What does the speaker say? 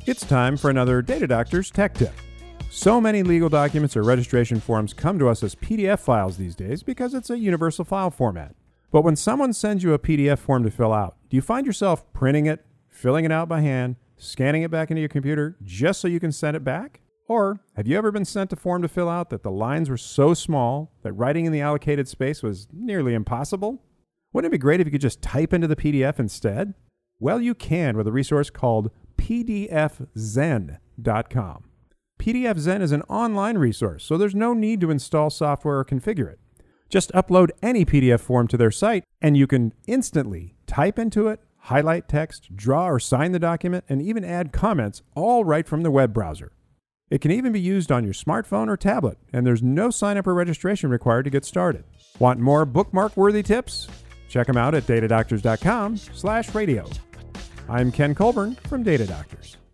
It's time for another Data Doctors Tech Tip. So many legal documents or registration forms come to us as PDF files these days because it's a universal file format. But when someone sends you a PDF form to fill out, do you find yourself printing it, filling it out by hand, scanning it back into your computer just so you can send it back? Or have you ever been sent a form to fill out that the lines were so small that writing in the allocated space was nearly impossible? Wouldn't it be great if you could just type into the PDF instead? Well, you can with a resource called pdfzen.com. PDFzen is an online resource, so there's no need to install software or configure it. Just upload any PDF form to their site, and you can instantly type into it, highlight text, draw or sign the document, and even add comments, all right from the web browser. It can even be used on your smartphone or tablet, and there's no sign-up or registration required to get started. Want more bookmark-worthy tips? Check them out at datadoctors.com/radio. I'm Ken Colburn from Data Doctors.